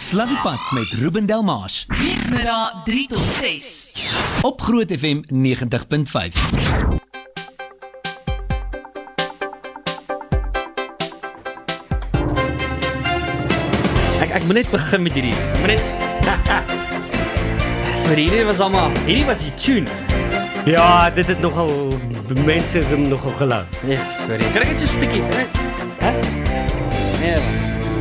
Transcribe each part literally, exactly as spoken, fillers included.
Slaviepad met Ruben Delmas. Weksmiddag drie tot ses. Op Groot F M negentig punt vyf. Ek, ek moet net begin met hierdie. Ek moet net... Sorry, hierdie was allemaal... Hierdie was die tune. Ja, dit het nogal... Mense het hem nogal geloof. Ja, sorry. Kan ek net so stukkie? Hè? Nee, man.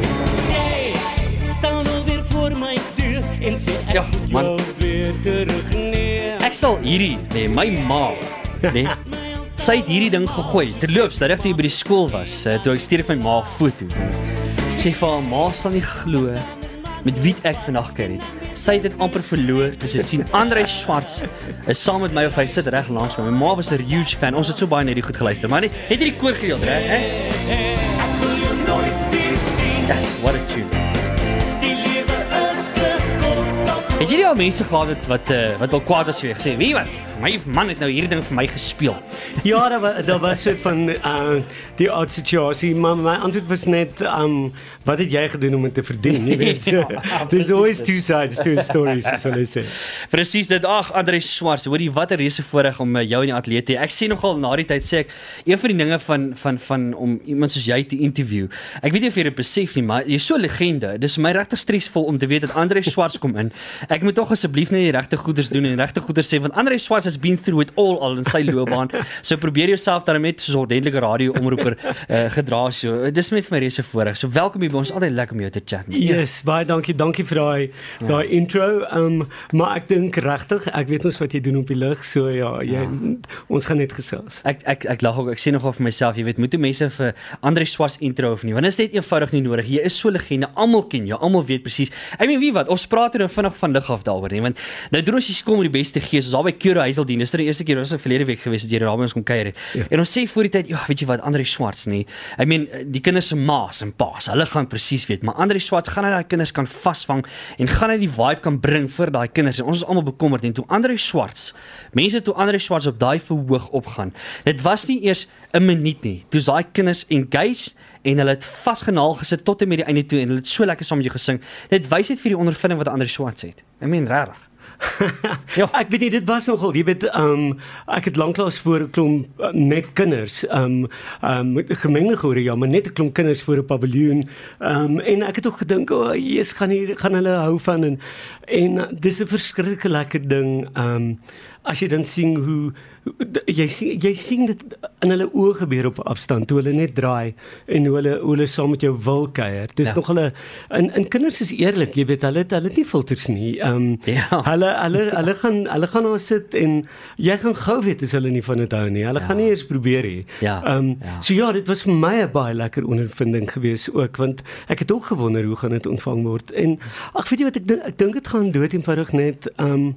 Ja, man. Ek sal hierdie, nee, my ma, nee, sy het hierdie ding gegooi, terloops, dat ek toe by die skool was, uh, toe ek stuur vir my ma 'n foto. Ek sê vir haar, ma sal nie glo, met wie ek vandag kyk het. Sy het dit amper verloor, toe sy sien, André Schwartz is saam met my, of hy sit reg langs my. My ma was 'n huge fan, ons het so baie na hierdie goed geluister, maar net, het hierdie koor gedeeld, hè? Yes, what a tune. Het jy al mense gehad het wat, uh, wat wel kwaad was vir jy gesê, wie wat, my man het nou hierdie ding vir my gespeel. Ja, daar was, daar was so van uh, die oud situasie, maar my antwoord was net, um, wat het jy gedoen om het te verdien? Nie weet, so, ja, there's always two sides to a story, soos hulle sê. Precies dit, ag, André Schwartz, hoor jy, wat 'n reuse voorreg om uh, jou in die atelier te hê. Ek sê nogal na die tyd, sê ek, een van die dinge van, van, van om iemand soos jy te interview, ek weet nie of jy dit besef nie, maar jy is so 'n legende, dis vir my regtig stresvol om te weet dat André Schwartz kom in. Ek moet tog asseblief net die regte goeders doen en die regte goeders sê, want André Schwartz has been through it all al in sy loopbaan. So probeer jouself daarmee met soos 'n ordentlike radio-omroeper uh, gedra. So dis net vir my reuse voorreg. So welkom hier by ons, altyd lekker om jou te chat. Yes, baie dankie, dankie vir daai ja. daai intro. Um, maar ek dink regtig, ek weet ons wat jy doen op die lug, so ja, jy, ja. ons gaan net gesels. Ek ek ek lag ook, ek sê nogal vir myself, jy weet, moet jy mense vir André Schwartz intro of nie, want dit is net eenvoudig nie nodig. Jy is so legende, almal ken jou, almal weet presies. Ek meen wie wat, ons praat er nou vinnig van lig af daaroor nie, want nou doen ons die skool met die beste gees, soos al by Cure Huiseldien, dis die eerste keer, ons het verlede week gewees, dat jy daar by ons kom kuier het. Ja. En ons sê voor die tyd, ja, weet jy wat, André Schwartz nie, ek meen, die kinders se ma's en pa's, hulle gaan presies weet, maar André Schwartz gaan hy daai kinders kan vasvang, en gaan hy die vibe kan bring vir daai kinders, en ons is almal bekommerd, en toe André Schwartz, mense toe André Schwartz op daai verhoog opgaan, dit was nie eers 'n minuut nie, toe daai kinders engaged, en hulle het vasgenaal gesit tot en met die einde toe, en hulle het so lekker saam met jou gesing, dit wys net vir die ondervinding wat André Schwartz het, ek meen, regtig. Ja. Ek weet nie, dit was nogal, jy weet, um, ek het lanklaas voor 'n klomp uh, net kinders, um, um, gemengde gehore, ja, maar net 'n klomp kinders voor 'n paviljoen, um, en ek het ook gedink, oh, yes, gaan, hier, gaan hulle hou van, en, en uh, dis 'n verskriklike lekker ding, um, as jy dan sien hoe, jy sien, jy sien dit in hulle oë gebeur op afstand, toe hulle net draai, en hoe hulle, hoe hulle saam met jou wil kuier, dis ja. nog hulle, en, en kinders is eerlik, jy weet, hulle, hulle het nie filters nie, um, ja. hulle, hulle, hulle gaan, hulle gaan daar sit, en jy gaan gou weet, as hulle nie van het hou nie, hulle ja. gaan nie eers probeer nie, ja. Um, ja. so ja, dit was vir my 'n baie lekker ondervinding gewees ook, want ek het ook gewonder, hoe gaan dit ontvang word, en, ag, weet jy wat, ek dink, ek dink het gaan dood eenvoudig net, um,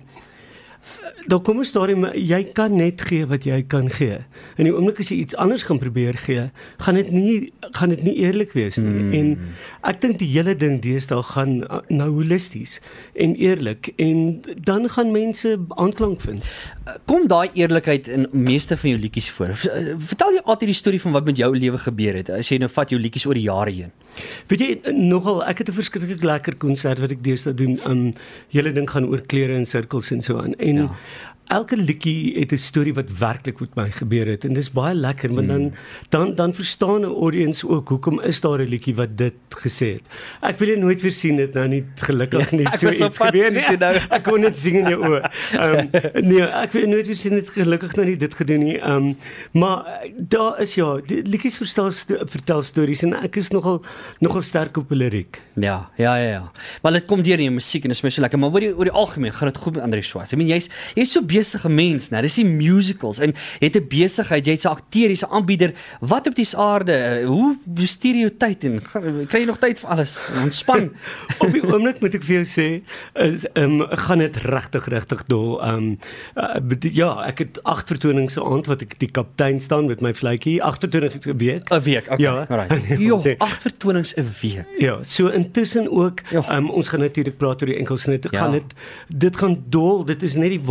daar kom 'n stadium, jy kan net gee wat jy kan gee. En die oomblik as jy iets anders gaan probeer gee, gaan dit nie gaan dit nie eerlik wees nie. Mm. En ek dink die hele ding deesdae gaan nou holisties en eerlik, en dan gaan mense aanklank vind. Kom daai eerlikheid in meeste van jou liedjies voor. Vertel jy altyd die storie van wat met jou lewe gebeur het, as jy nou vat jou liedjies oor die jare heen. Weet jy, nogal, ek het 'n verskriklik lekker konsert wat ek deesdae doen, um, hele ding gaan oor klere en sirkels en so aan. En ja. elke liedjie het 'n storie wat werklik met my gebeur het, en dis baie lekker, want dan dan dan verstaan 'n audience ook hoekom is daar 'n liedjie wat dit gesê het. Ek wil dit nooit weer sien, dit nou nie gelukkig nie, ja, so iets gebeur nie. Nou. Ek kon net sing in jou oë. Um, nee, ek wil nooit weer sien, dit gelukkig nou nie dit gedoen nie. Um, maar daar is ja, die liedjies vertel, vertel stories, en ek is nogal nogal sterk op liriek. Ja, ja, ja, ja. Maar dit kom deur in jou musiek en dit is my so lekker, maar oor die, oor die algemeen gaan dit goed met André Schwartz. I mean, jy's jy's so besige mens, nou, dis die musicals, en jy het 'n besigheid, jy's 'n akteur, jy's 'n aanbieder, wat op die aarde, hoe bestuur jy jou tyd, en kry jy nog tyd vir alles, ontspan? Op die oomblik moet ek vir jou sê, is, um, gaan dit regtig, regtig dol, um, uh, ja, ek het agt vertonings 'n aand, wat ek die kaptein staan met my vletjie, agt vertonings 'n week. 'n week, okay, ja. Alright. Jo, agt vertonings 'n week. Ja, so intussen ook, um, ons gaan natuurlik praat oor die enkelsnit, ja. gaan dit, dit gaan dol, dit is net die wonderlikste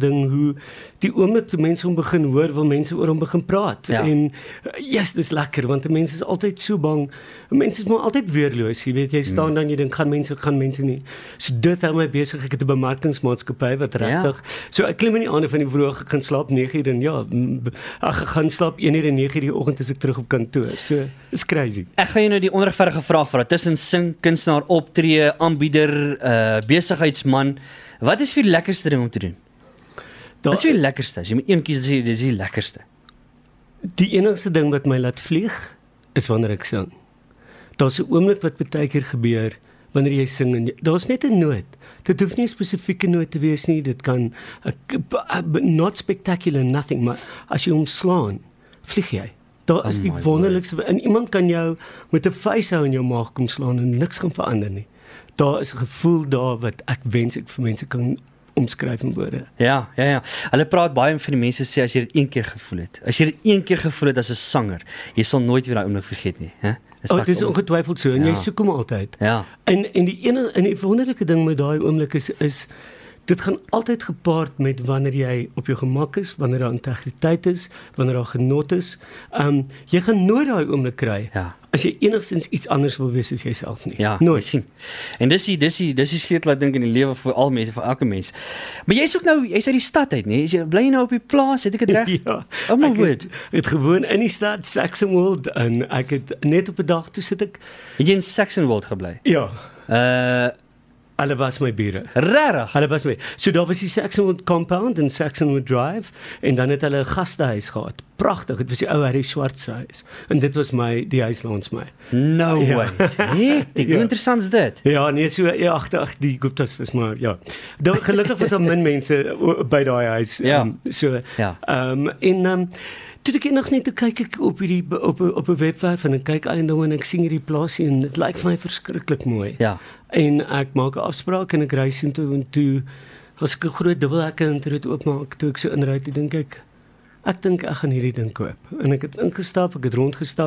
ding hoe die oomblik toe mense hom begin hoor, wil mense oor hom begin praat. Ja. En yes, dis lekker want mense is altyd so bang. Mense is maar altyd weerloos, jy weet, jy staan mm. dan jy dink gaan mense gaan mense nie. So dit hou my besig. Ek het 'n bemarkingsmaatskappy wat regtig. Ja. So ek klim in die aande van die vroeg, ek gaan slaap nege uur en ja, ag ek gaan slaap een uur en nege uur die oggend as ek terug op kantoor. So is crazy. Ek gaan jou nou die onregverdige vraag vra. Tussen sing, kunstenaar, optree, aanbieder, uh besigheidsman, wat is vir die lekkerste ding om te doen? Da, wat is vir die lekkerste? As jy moet een kies, sê dis die lekkerste. Die enigste ding wat my laat vlieg is wanneer ek sing. Daar's 'n oomblik wat baie keer gebeur wanneer jy sing en daar's net 'n noot. Dit hoef nie 'n spesifieke noot te wees nie. Dit kan a, a, not spectacular nothing, maar as jy hom slaan, vlieg jy. Daar is oh die wonderlikste en iemand kan jou met 'n vuishou in jou maag kom slaan en niks gaan verander nie. Daar is 'n gevoel daar wat ek wens ek vir mense kan omskryf in woorde. Ja, ja, ja. Hulle praat baie van die mense sê as jy dit een keer gevoel het. As jy dit een keer gevoel het as 'n sanger, jy sal nooit weer daai oomblik vergeet nie, hè? Oh, dit is ongetwyfeld so en ja. jy soek hom altyd. Ja. En en die ene en die wonderlike ding met daai oomblik is is dit gaan altyd gepaard met wanneer jy op jou gemak is, wanneer daar integriteit is, wanneer daar genot is. Um jy gaan nooit daai oomblik kry. Ja. As jy enigstens iets anders wil wees as jouself nie. Ja, nooit sien. En dis die dis die dis die sleutel ek dink in die lewe vir al mense, vir elke mens. Maar jy's ook nou, jy's uit die stad uit, nê? Jy bly nou op die plaas, het ek dit reg? Ja. Oh my ek word. het, het gewoon in die stad Saxonwold en ek het net op 'n dag toe sit ek. Het jy in Saxonwold gebly? Ja. Uh Hulle was my bure. Regtig? Hulle was my. So daar was die Saxonwood Compound en Saxonwood Drive en dan het hulle 'n gastehuis gehad. Pragtig. Dit was die ou Harry Swarts huis. En dit was my die huis langs my. No Ja. way. Hektiek. Hoe Ja. interessant is dit? Ja, nee, so ja, ag ag die Guptas was maar ja. Daar gelukkig was daar min mense o- by daai huis. Ja. Um, so Ja. ehm um, en ehm um, toe ek nog net toe kyk ek op hierdie op op 'n webwerf en ek kyk eiendom en ek sien hierdie plaasie en dit lyk vir my verskriklik mooi. Ja. En ek maak 'n afspraak en ek ry sien toe en toe as ek 'n groot dubbelhekke intrit oopmaak, toe ek so inry, toe dink ek ek dink ek gaan hierdie ding koop. En ek het ingestap, ek het rondgestap.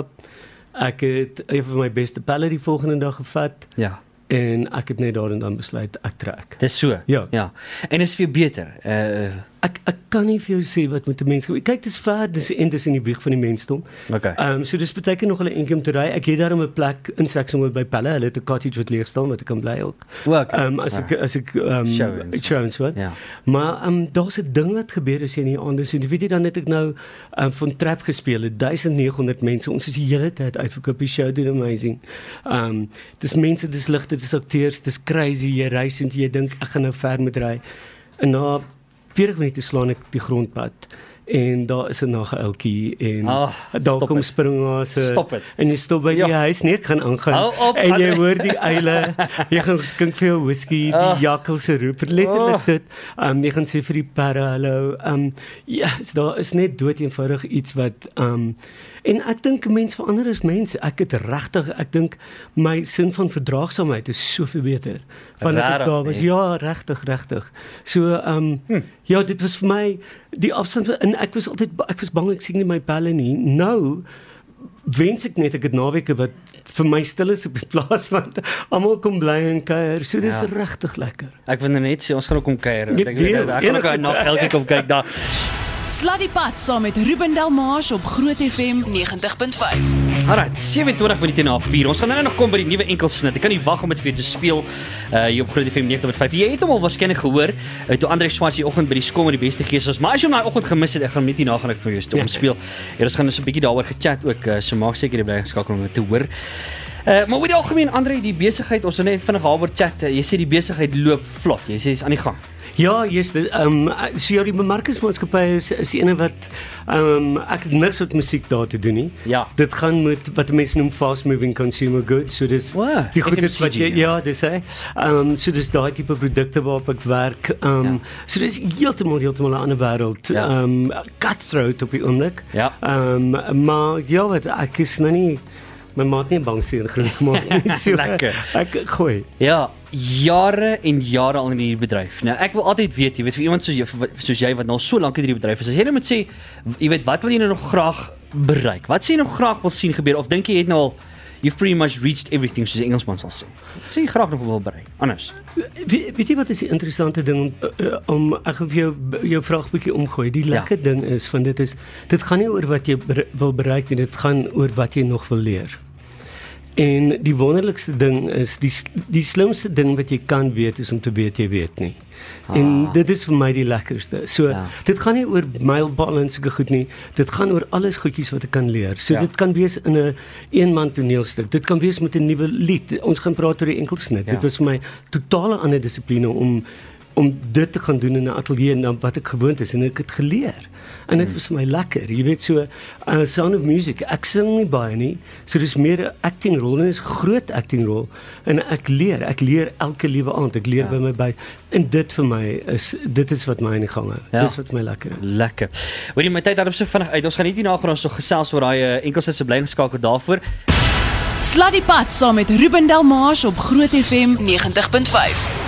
Ek het een van my beste pelle die volgende dag gevat Ja. en ek het net daar en dan besluit ek trek. Dis so. Ja. Ja. En is vir beter. Uh Ek ek kan nie vir jou sê wat met 'n mens gebeur. Kyk, dis ver, dis en dis in die wieg van die mensdom. okay. Ehm um, so dis baie keer nog hulle enkie om te ry. Ek het daarom 'n plek in Saxonwood by Pelle. Hulle het 'n cottage wat leeg staan wat ek kan bly ook. Ook. Ehm um, as ek as ek ehm um, Show en so. show en so. Ja. Maar ehm um, daar's 'n ding wat gebeur as jy nie anders sien. Weet jy dan net ek nou ehm um, van Trap gespeel het. duisendnegenhonderd mense. Ons is die hele tyd uitverkoop. Die show doen amazing. Ehm um, dis mense, dis ligte, dis akteurs, dis crazy. Jy ry en jy dink ek gaan nou ver met ry. En na veertig minute slaan ek die grondpad en daar is 'n nageeltjie en Ah, daar stop kom het. springhase Stop het. en jy stop by die Ja. huis net gaan aangaan Hou op, en jy André. hoor die eile jy gaan skink vir jou whisky Ah. die jakkals se roep letterlik Ah. dit um, jy gaan sê vir die perre hallo um, ja yes, daar is net dood eenvoudig iets wat um, en ek dink 'n mens verander as mens. Ek het regtig, ek dink my sin van verdraagsaamheid is soveel beter vandat ek Rarig, daar was. nee. Ja, regtig, regtig. So ehm um, hm. ja, dit was vir my die afstand en ek was altyd ek was bang ek sien nie my pelle nie. Nou wens ek net ek het naweke wat vir my stil is op die plaas want almal kom bly en kuier. So dis Ja. regtig lekker. Ek wil net sê ons gaan ook kom kuier. Ja, Ek deel, ek gaan ook enige nog elke kom kyk daar. Slat die pad saam met Ruben Delmars op Groot F M negentig punt vyf. Alright, sewe en twintig minute na vier. Ons gaan nou nog kom by die nuwe enkelsnit. Ek kan nie wag om dit vir jou te speel uh hier op Groot F M negentig punt vyf. Jy het hom al waarskynlik gehoor uh, toe Andre Swarts die oggend by die skool met die beste gees was. Maar as jy hom daai oggend gemis het, ek gaan hom net hierna gaan ek vir jou ja. speel. Ja, ons gaan dus 'n bietjie daaroor gechat ook. Uh, so maak seker jy bly geskakel om dit te hoor. Uh, maar oor die algemeen Andre, die besigheid, ons het net vinnig daaroor chat. Uh, jy sê die besigheid loop vlot. Jy sê is aan die gang. Ja, yes, dit ehm um, so ja, die bemarkingsmaatskappy is is die ene wat ehm um, ek het niks met musiek daar te doen nie. Ja. Dit gaan met wat mense noem fast moving consumer goods. So dis Wow, die goedes wat jy F M C G, ja, dis hè. Ehm um, so dis daai tipe produkte waarop ek werk. Ehm um, Ja. so dis heeltemal heeltemal 'n ander wêreld. Ja. Ehm um, cutthroat op die oomblik. Ja. Ehm um, maar ja, wat ek is nou nie my maat nie bang sien groot gemaak nie. So, Lekker. Ek gooi. Ja, jare en jare al in hierdie bedryf. Nou, ek wil altyd weet, jy weet vir iemand soos jy soos jy wat nou so lank in hierdie bedryf is. As jy nou moet sê, jy weet, wat wil jy nou nog graag bereik? Wat sê jy nog graag wil sien gebeur of dink jy het nou al you've pretty much reached everything, soos die Engelsman sal sê. Wat sê jy graag nog wil bereik? Anders. Weet, weet jy wat is die interessante ding uh, om ek gaan vir jou jou vraag bietjie omgooi. Die lekker ja. ding is van dit is dit gaan nie oor wat jy bere, wil bereik nie, dit gaan oor wat jy nog wil leer. En die wonderlikste ding is die die slimste ding wat jy kan weet is om te weet jy weet nie. Ah. En dit is vir my die lekkerste. So ja. dit gaan nie oor mylpaale en sulke goed nie. Dit gaan oor alles goedjies wat ek kan leer. So ja. dit kan wees in 'n eenman toneelstuk. Dit kan wees met 'n nuwe lied. Ons gaan praat oor die enkelsnit. Ja. Dit was vir my totale ander dissipline om om dit te gaan doen in 'n ateljee en dan wat ek gewoond is en ek het geleer. En dit was vir my lekker. Jy weet so uh, Sound of Music. Ek sing nie baie nie. So dis meer 'n acting rol en dit is 'n groot acting rol en ek leer. Ek leer elke liewe aand. Ek leer ja. by my by en dit vir my is dit is wat my in die gang hou. Ja. Dis wat my lekker is. Lekker. Hoorie, my tyd het op so vinnig uit. Ons gaan net hierna gaan ons so gesels oor daai uh, enkelsnit se bly geskakel daarvoor. Sluddy Pad saam met Ruben Delmars op Groot F M negentig punt vyf.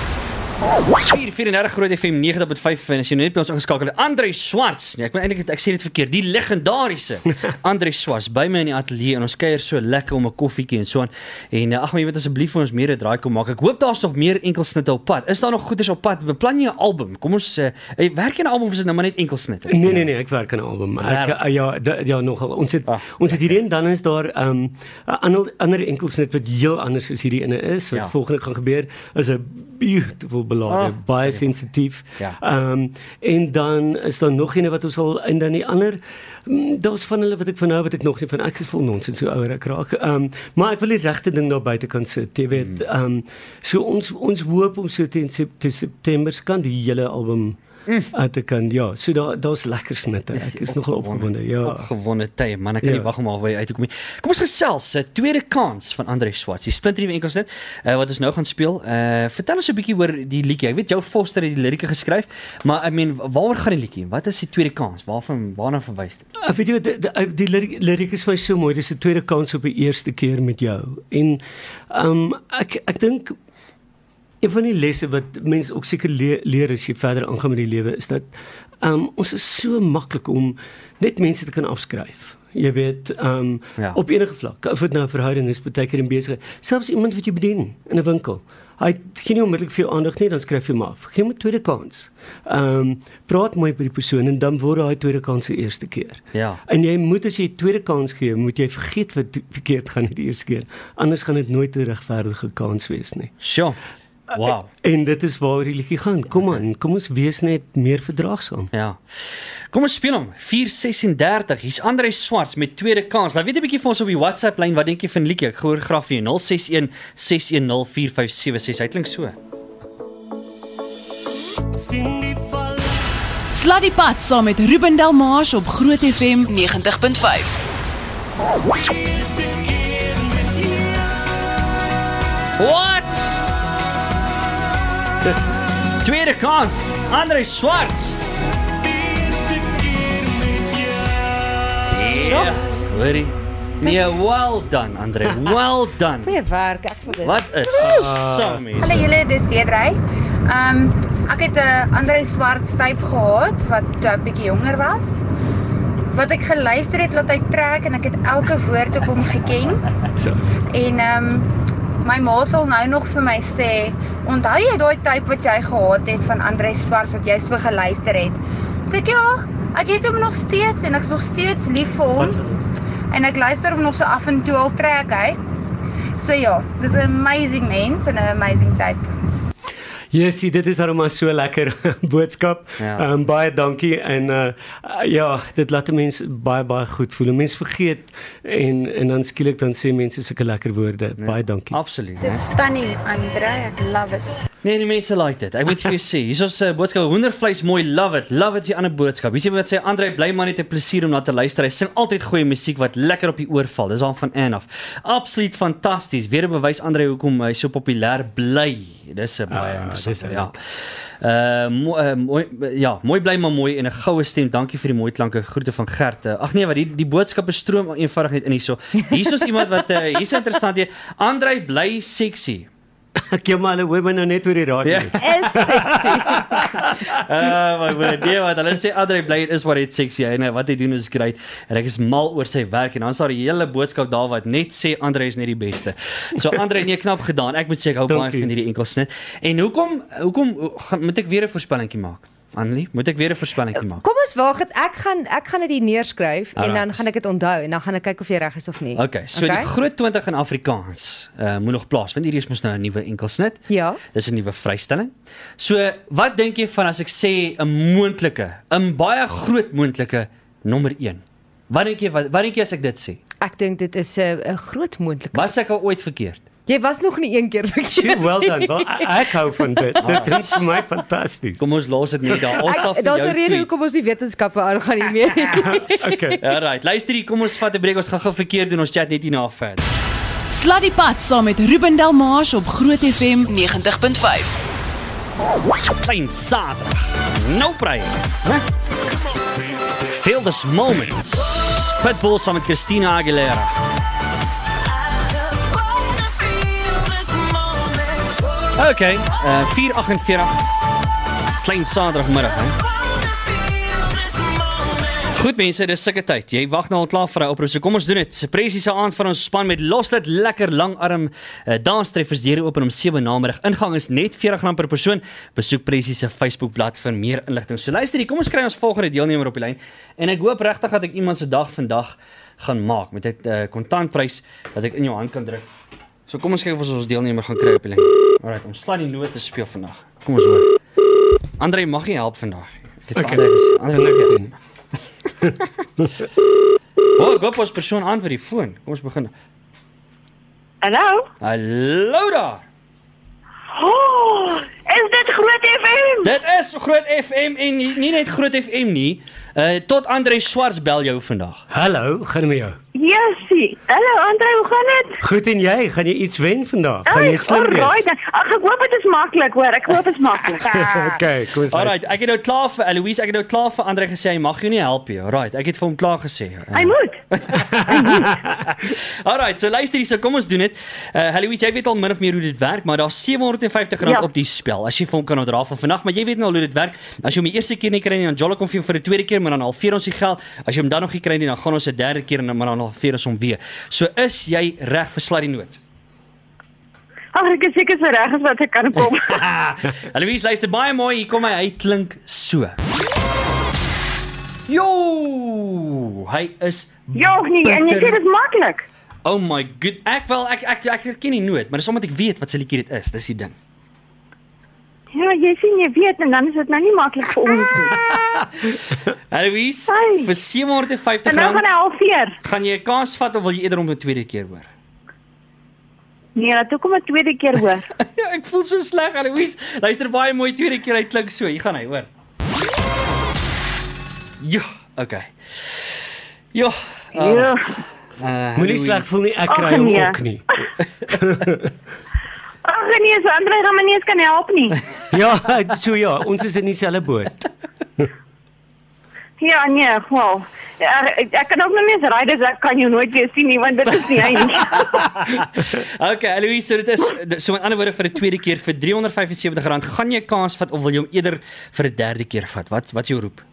vier vierendertig Groot F M negentig punt vyf en as jy net by ons ingeskakel het, Andre Swarts. Nee, ek moet eintlik ek sê dit verkeerd. Die legendariese Andre Swarts by my in die ateljee en ons kuier so lekker om 'n koffietjie en so aan. En ag maar jy weet asseblief vir ons meer 'n draai kom maak. Ek hoop daar's nog meer enkelsnitte op pad. Is daar nog goeders op pad? Beplan jy 'n album? Kom ons uh, werk jy 'n album of is dit nou maar net enkelsnitte? Nee nee nee, ek werk aan 'n album. Ek uh, ja, da, ja nogal. Ons het ah, ons het hierheen dan is daar 'n um, ander ander enkelsnit wat heel anders as hierdie ene is. Wat ja. volgende gaan gebeur is 'n beautiful ballade, oh, baie sensitief. Ja. Um, en dan is daar nog een wat ons al en dan die ander daar's van hulle wat ek van nou wat ek nog nie van ek is vol nonsens so ouer ek raak. Um, maar ek wil die regte ding daar buite kan sit. Jy weet, um, so ons ons hoop om so teen September kan die hele album Mm. uit te kan, ja, so daar daar's lekker snitte. Ek is nogal opgewonde, ja. Opgewonde tye, man, ek kan ja. nie wag om al by uit te kom nie. Kom ons gesels, 'n tweede kans van Andre Swarts. Die splinternuwe enkelsnit uh, wat ons nou gaan speel. Uh, vertel ons 'n bietjie oor die liedjie. Ek weet jou Foster het die lirieke geskryf, maar I mean, waaroor gaan die liedjie? Wat is die tweede kans? Waarvan waarna verwys dit? Ek weet jy wat die, die liriek is vir my so mooi. Dis 'n tweede kans op die eerste keer met jou. En um ek ek dink een van die lesse wat mense ook seker le leer as jy verder aangaan met die lewe is dat um, ons is so maklik om net mense te kan afskryf. Jy weet, um, ja. op enige vlak, of dit nou 'n verhouding is, baie keer in besigheid, selfs iemand wat jy bedien in 'n winkel. Hy gee nie onmiddellik veel aandag nie, dan skryf jy hom af. Gee hom 'n tweede kans. Um, praat mooi met die persoon en dan word daai tweede kans die eerste keer. Ja. En jy moet as jy 'n tweede kans gee, moet jy vergeet wat verkeerd gaan die eerste keer. Anders gaan dit nooit 'n regverdige kans wees nie. Sure. Wow. En dit is waar die liedjie gaan. Kom aan, kom ons wees net meer verdraagsaam. Ja. Kom ons speel hom. vier sesendertig. Hier's Andre Swarts met tweede kans. Nou weet 'n bietjie vir ons op die WhatsApp lyn, wat dink jy van die liedjie? Ek hoor graag vir jou nul ses een ses een nul vier vyf sewe ses. Hy klink so. Sluddy Pad saam met Ruben Delmars op Groot F M negentig punt vyf. What? Tweede kans, Andre Swarts. Ja, hoorie. Nee, well done, Andre. Well done. Goeie werk, ek sal dit. Wat is so amazing. Hallo julle, dis Deedrey. Ehm um, ek het 'n uh, Andre Swarts type gehad wat toe ek bietjie jonger was. Wat ek geluister het laat hy trek en ek het elke woord op hom geken. So. En ehm um, my ma sal nou nog vir my sê, onthou jy daai type wat jy gehad het van Andre Swarts wat jy so geluister het? Sê ek ja, ek het hom nog steeds en ek is nog steeds lief vir hom. En ek luister hom nog so af en toe al trek hy. So ja, dis 'n amazing mens en 'n amazing type. Yes, dit is daarom maar so lekker boodskap. Ja. Um, baie dankie en uh, uh, ja, dit laat mense baie baie goed voel. Mense vergeet en en dan skielik dan sê mense sulke lekker woorde. Ja. Baie dankie. Absoluut. Dis stunning, Andre, ek love it. Nee, die mense like dit. Ek moet vir jou sê, hier is ons uh, boodskap, hoendervleis mooi, love it. Love it is die ander boodskap. Hier sê wat sê Andre, bly maar net 'n plesier om na te luister. Hy sing altyd goeie musiek wat lekker op die oor val. Dis al van Anne af. Absoluut fantasties. Weer 'n bewys Andre hoekom hy so populêr bly. Dis 'n baie uh, interessante ja. Uh, mo uh mooi ja, mooi bly maar mooi en 'n goue stem. Dankie vir die mooi klanke. Groete van Gert. Uh, ag nee, wat die die boodskappe stroom eenvoudig net in hierso. Hier is ons iemand wat uh, hier's interessant hier. Andre bly sexy. Ek ja maar, hulle hoor my nou net oor die radio. Ja. Is sexy. Uh, my word, nee wat, hulle sê Andre bly is wat het sexy, en wat hy doen is great, en ek is mal oor sy werk, en dan is daar die hele boodskap daar wat net sê, Andre is net die beste. So Andre, nee, knap gedaan, ek moet sê, ek hou baie van hierdie enkelsnit, en hoekom, hoekom, gaan, moet ek weer 'n voorspellingkie maak? Annelie, moet ek weer 'n voorspellingkie maak? Kom ons waag dit, ek gaan, ek gaan dit hier neerskryf, Alright. en dan gaan ek dit onthou, en dan gaan ek kyk of jy reg is of nie. Okay, so okay? Die groot twintig in Afrikaans uh, moet nog plaas, want hierdie is mos nou 'n nuwe enkelsnit. Ja. Dis 'n nuwe vrystelling. So, wat dink jy van as ek sê 'n moontlike, 'n baie groot moontlike nommer een? Wat dink jy, wat, wat dink jy as ek dit sê? Ek dink dit is 'n uh, groot moontlikheid. Was ek al ooit verkeerd? Jy was nog nie een keer verkeerd. Well done. Well, ek hou van dit. Dit is vir my fantasties. Kom ons los dit net daar. Ons sal vir jou Daar's 'n rede hoekom ons die wetenskappe aangaan nie meer. Okay. Alright, luister hier, kom ons vat 'n breek. Ons gaan gou verkeerd doen. Ons chat net hierna verder. Sluddy Pad saam met Ruben Delmars op Groot F M negentig punt vyf. Klein Saterdag. No prayer. Né? Feel this moment. Pitbull saam met Christina Aguilera. Okay, uh, vier agt en veertig. Klein Saterdagmiddag, hè. Goed mense, dis sulke tyd. Jy wag nou al klaar vir 'n oproep. So kom ons doen dit. Presie se aand vir ons span met Loslit lekker langarm uh, danstreffers deure open om sewe namiddag. Ingang is net veertig rand per persoon. Besoek Presie se Facebookblad vir meer inligting. So luister hier, kom ons kry ons volgende deelnemer op die lyn. En ek hoop regtig dat ek iemand se dag vandag gaan maak met 'n kontantprys uh, dat ek in jou hand kan druk. So kom ons kyk of ons ons deelnemer gaan kry op die lyn. Alright, ons slaan die noot te speel vandag. Kom ons hoor. Andre, mag jy help vandag? Ek het Okay. Andre gesê. Andre mag Niks jy. Oh, ek hoop ons persoon aan vir die foon. Kom ons begin. Hallo? Hallo daar. Oh, is dit Groot F M? Dit is Groot F M en nie, nie net Groot F M nie. Uh tot Andre Swarts bel jou vandag. Hallo, gaan met jou. Jessie. Hallo Andre, hoe gaan dit? Goed en jy, gaan jy iets wen vandag? Gaan jy slim alright. wees? Ag, ek hoop dit is maklik, hoor. Ek hoop dit is maklik. Okay, kom ons. Alright, ek het nou klaar vir Eloise, ek het nou klaar vir Andre gesê hy mag jou nie help nie. Alright, ek het vir hom klaar gesê. Hy moet. Alright, so luister hier, so kom ons doen dit. Uh Eloise, jy weet al min of meer hoe dit werk, maar daar's sewe honderd en vyftig rand Ja. op die spel. As jy vir hom kan onthou van vandag, maar jy weet nou hoe dit werk. As jy hom die eerste keer nie kry nie, dan Jolla kom vir hom vir 'n tweede keer, maar dan halveer ons die geld. As jy hom dan nog nie kry nie, dan gaan ons 'n derde keer en dan maar dan halveer ons hom weer. So is jy reg vir Sluddy Noot? Ag, ek is seker so reg as wat ek kan kom. Eloise, luister baie mooi, hier kom hy, hy klink so. Jo, hy is Ja, nee, en jy sê dit is maklik. Oh my god, ek wel ek ek ek herken die noot, maar dis omdat ek weet wat se liedjie dit is, dis die ding. Ja, jy sien jy weet en dan is dit nou nie maklik vir ons nie. Eloise, Hey. vir sewe honderd en vyftig En nou gaan rand hy halveer. gaan jy 'n kans vat of wil jy eerder om 'n tweede keer hoor? Nee, dat toe kom 'n tweede keer hoor. Ja, ek voel so sleg, Eloise. Luister baie mooi, tweede keer hy klink so. Hier gaan hy, hoor. Ja, okay. Ja. Ja. Uh, Moenie sleg voel nie, ek Ag, kry hom nee. ook nie. Ag nee, so Andre gaan my nie eens kan help nie. Ja, so ja, ons is in dieselfde boot. Ja, nee, wow. Ja, ek, ek kan ook nog nie eens ry, dus ek kan jou nooit weer sien nie, want dit is nie hy nie. Okay, Eloise, so dit is so met ander woorde vir 'n tweede keer vir drie honderd vyf en sewentig rand gaan jy kans vat of wil jy hom eerder vir 'n derde keer vat? Wat wat is jou roep?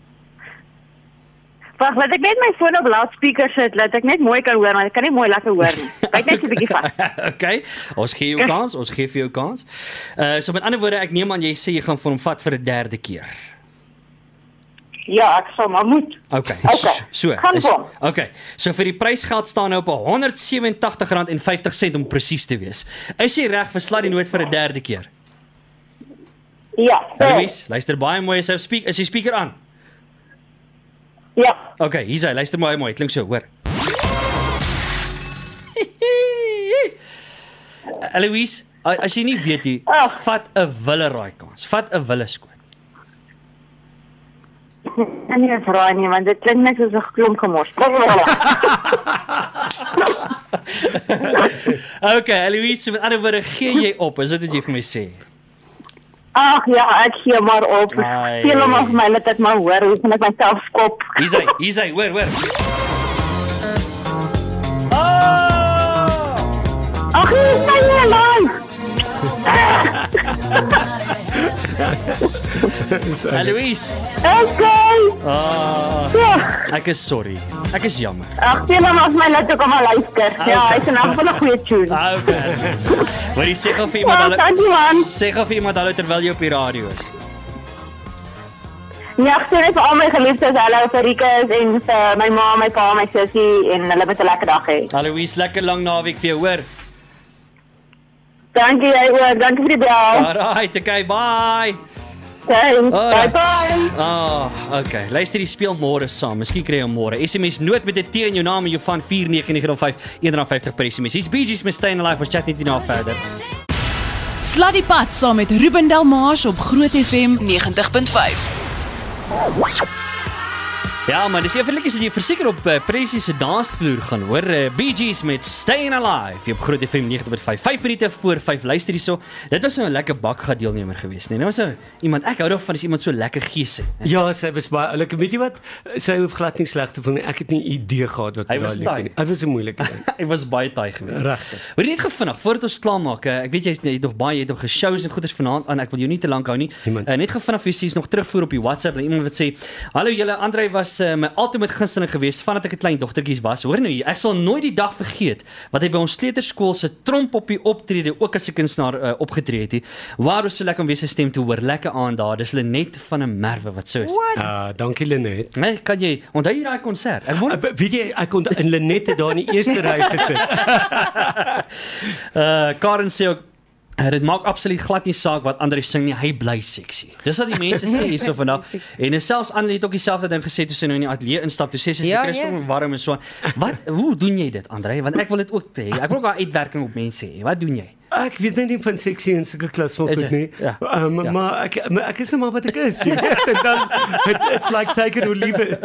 Wag, laat ek net my foon op loudspeaker sit, laat ek net mooi kan hoor, maar ek kan nie mooi lekker hoor nie. Kyk net so 'n bietjie vas. Okay, ons gee jou kans, ons gee vir jou kans. Uh so met ander woorde, ek neem aan jy sê jy gaan vir hom vat vir 'n derde keer. Ja, ek sal maar moet. Okay. Okay, So. gaan is- kom. Okay. So vir die prysgeld staan nou op honderd sewenentagtig rand en vyftig sent om presies te wees. Is jy reg vir Sluddy Noot vir 'n derde keer? Ja. Eloise, luister baie mooi, is hy speak, is die speaker aan? Ja. Okay, hier's hy, luister baie mooi, klink so, hoor. Eloise, as jy nie weet nie, Ag. vat 'n wille raai kans. Vat 'n wille skoot. En nie is raai nie, want dit klink net soos 'n klomp gemors. Okay, Eloise, so met ander woorde, gee jy op, is dit wat jy vir my sê? Ag ja, ek gee maar op. Ai. Speel hom af my, laat ek maar hoor, hoe kan ek myself skop. Hier's hy, hier's hy, hoor, hoor. Oh! Ag, hier is my nie lang. Aloise. Okay. Ah, Ja. ek is sorry. Ek is jammer. Ag, jy maar my laat ook maar luister. Ja, hy's in elk geval 'n goeie tune. Ah, okay. Maar jy sê gou vir iemand Ja, hallo. dankie, man. Sê gou vir iemand hallo terwyl jy op die radio is. Ja, ek sê net vir al my geliefdes, hallo vir Rikus en vir my ma, my pa, my sussie en hulle moet 'n lekker dag hê. Aloise, lekker lang naweek vir jou, hoor. Dankie jy ook, dankie vir die bel. Alright, okay, bye. Thanks. Bye Alright. bye. Ah, okay. Luister, die speel môre saam. Miskien kry jy hom môre. S M S noot met 'n T in jou naam en jou van vier nege nege nul vyf een R vyftig per S M S. Hier's Bee Gees met Stay Alive. Ons chat net hierna verder. Sluddy Pad saam met Ruben Delmars op Groot F M negentig punt vyf. Ja, man, dis eintlik is dit jy verseker op uh, Presie se dansvloer gaan hoor. Uh, Bee Gees met Staying Alive hier op Groot F M negentig punt vyf. vyf minute voor vyf. Luister hierso. Dit was nou 'n lekker bakgat deelnemer geweest, nee. Dit was nou iemand ek hou daarvan as iemand so lekker gees het. Ja, sy was baie oulik. Weet jy wat? Sy hoef glad nie sleg te voel nie. Ek het nie idee gehad wat Hy met was daai liedjie taai. nie. Hy was 'n moeilike een. Hy was baie taai geweest. Regtig. Hoor net gevinnig voordat ons klaarmaak. Uh, ek weet jy het nog baie, jy het nog geshows en goeders vanaand aan. Ek wil jou nie te lank hou nie. Uh, net gevinnig vir jy is nog terugvoer op die WhatsApp. Iemand wat sê: "Hallo julle, Andre was uh, my altyd gunsteling geweest vandat ek 'n klein dogtertjie was. Hoor nou hier, ek sal nooit die dag vergeet wat hy by ons kleuterskool se tromp op die optrede ook as 'n kunstenaar uh, opgetree het. Waar was so lekker om weer sy stem te hoor. Lekker aan daar. Dis Lenet van 'n Merwe wat so is. Ah, dankie Lenet. Nee, kan jy onthou jy daai konsert? Ek wonder Uh, weet jy, ek kon in Lenet het daar in die eerste ry gesit. uh Karen sê ook Uh, dit maak absoluut glad nie saak wat Andre sing nie, hy bly seksie. Dis wat die mense sê hierso vandag. En selfs Annelie het ook dieselfde ding gesê toe sy nou in die ateljee instap, toe sê sy Ja, sy kry so nee. warm en so. Wat hoe doen jy dit, Andre? Want ek wil dit ook hê. Ek wil ook 'n uitwerking op mense hê. Wat doen jy? Ek weet net nie van seksie en sulke klas van Weet goed jy? nie. Ja. Um, Ja. Maar ek maar ek is net maar wat ek is. Jy weet. En dan it, it's like take it or leave it.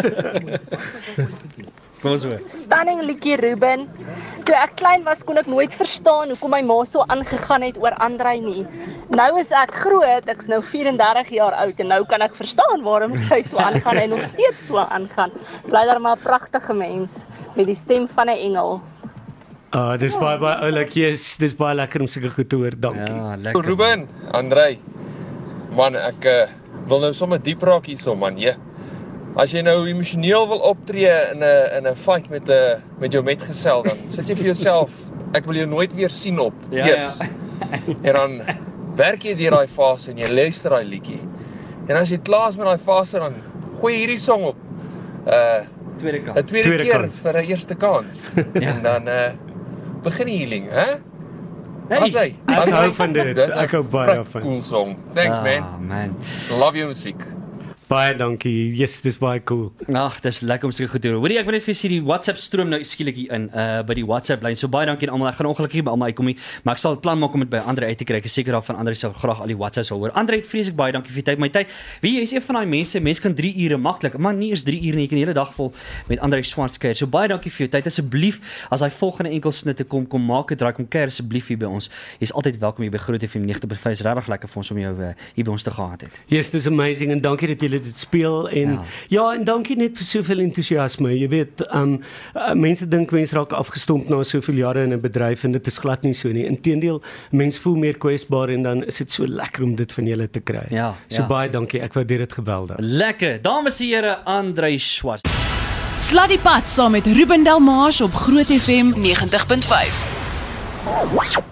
Kom so. Stunning liedjie Ruben. Toe ek klein was kon ek nooit verstaan hoekom my ma so aangegaan het oor Andrei nie. Nou is ek groot, ek's nou vyf en dertig jaar oud en nou kan ek verstaan waarom sy so aangaan en nog steeds so aangaan. Bly daar maar 'n pragtige mens met die stem van 'n engel. Ah, dis baie baie oulik. Yes, dis baie lekker om sulke goed te hoor. Dankie. Ja, lekker. Ruben, Andrei. Man, ek uh, wil nou sommer diep raak hierso man, ja. As jy nou emosioneel wil optree in 'n in 'n fight met 'n met jou metgesel, dan sit jy vir jouself, ek wil jou nooit weer sien op. Ja, Eers. ja. En dan werk jy deur daai fase en jy luister daai liedjie. En as jy klaar is met daai fase, dan gooi jy hierdie song op. Uh Tweede 'n kant. tweede, Tweede keer kans. vir 'n eerste kans. Ja. En dan uh begin die healing, hè? Hey. As hy. Ek Andrei, hou van dit. dis 'n Ek hou baie vrek daarvan. Cool song. Thanks Ah, man. man. Love jou musiek. Baie dankie. Yes, dis baie cool. Ag, dis lekker om seker goed te hoor. Hoorie, ek wil net vir sê die WhatsApp stroom nou skielik hier in uh by die WhatsApp lyn. So baie dankie aan almal. Ek gaan ongelukkig by almal uitkom nie, maar ek sal plan maak om dit by Andre uit te kry. Ek is seker daarvan Andre sal graag al die WhatsApps wil hoor. Andre, vreeslik baie dankie vir die tyd. My tyd. Wie jy is een van daai mense, mense kan drie ure maklik. Man, nie eers drie ure nie, jy kan die hele dag vol met Andre Swart kuier. So baie dankie vir jou tyd. Asseblief, as hy volgende enkel snitte kom, kom maak dit raak, kom kuier asseblief hier by ons. Jy's altyd welkom hier by Groot F M negentig punt vyf. Is regtig lekker vir ons om jou uh, hier by ons te gehad het. Yes, dis amazing en dankie dat julle dit speel en ja, ja en dankie net vir soveel entoesiasme. Jy weet, um uh, mense dink mense raak afgestomp na soveel jare in 'n bedryf en dit is glad nie so nie. Inteendeel, mense voel meer kwesbaar en dan is dit so lekker om dit van julle te kry. Ja, so ja. baie dankie. Ek waardeer dit geweldig. Lekker. Dames en here, Andre Swart. Sluddy Pad saam met Ruben Delmars op Groot F M negentig punt vyf.